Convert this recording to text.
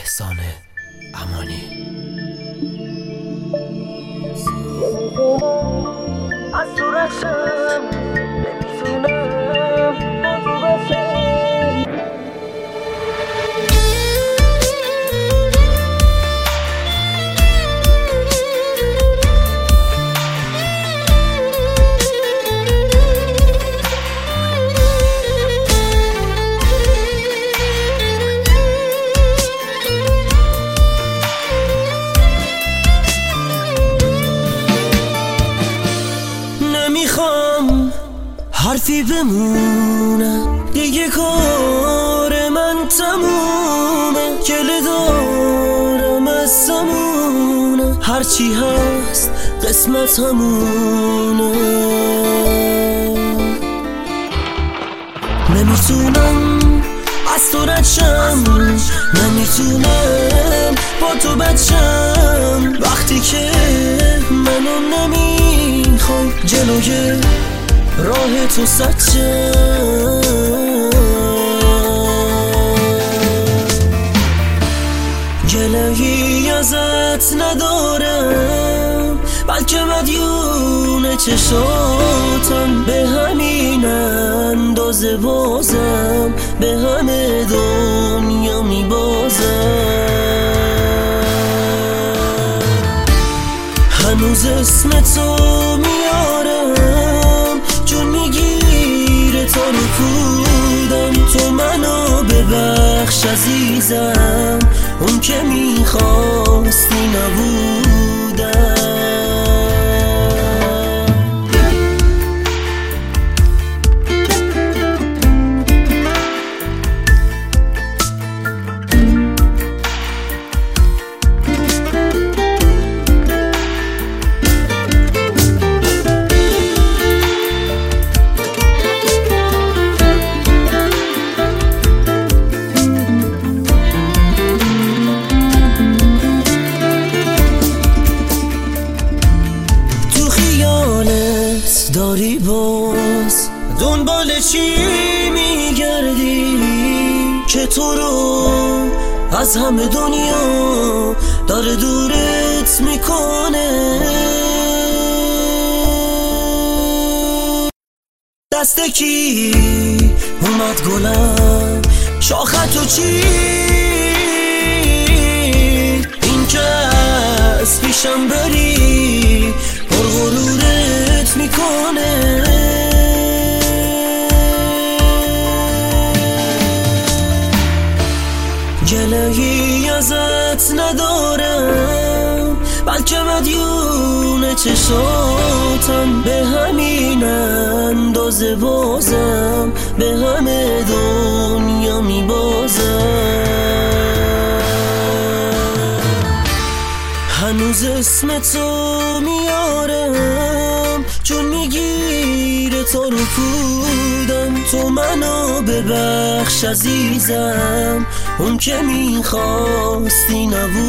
احسان امانی. از صورتم نمیتونم با تو باشم. نمیخوام حرفی بمونم، دیگه کار من تمومه. گله دارم از زمونه، هرچی هست قسمت همونه. نمیتونم از تو رد شم، نمیتونم با تو بچم. وقتی که منو نمیخوای جلوی راه تو سچم. گله‌ای ازت ندارم، بلکه مدیون چشاتم. به همین اندازه بازم به همه دنیا میبازم. هنوز اسم تو میارم، جون میگیره تا رو کودم. تو منو ببخش عزیزم، اون که میخواستی نبودم. داری باز دنبال چی میگردی که تو رو از همه دنیا داره دورت میکنه؟ دست کی اومد گلم شاختو چی؟ این که از پیشم بری غرورت میکنه. گله‌ای ازت ندارم، بلکه مدیون چشاتم. به همین اندازه بازم به همه دنیا میبازم. هنوز اسم تو میارم، چون میگیره تا رو کودم. تو منو ببخش عزیزم، اون که میخواستی نبود.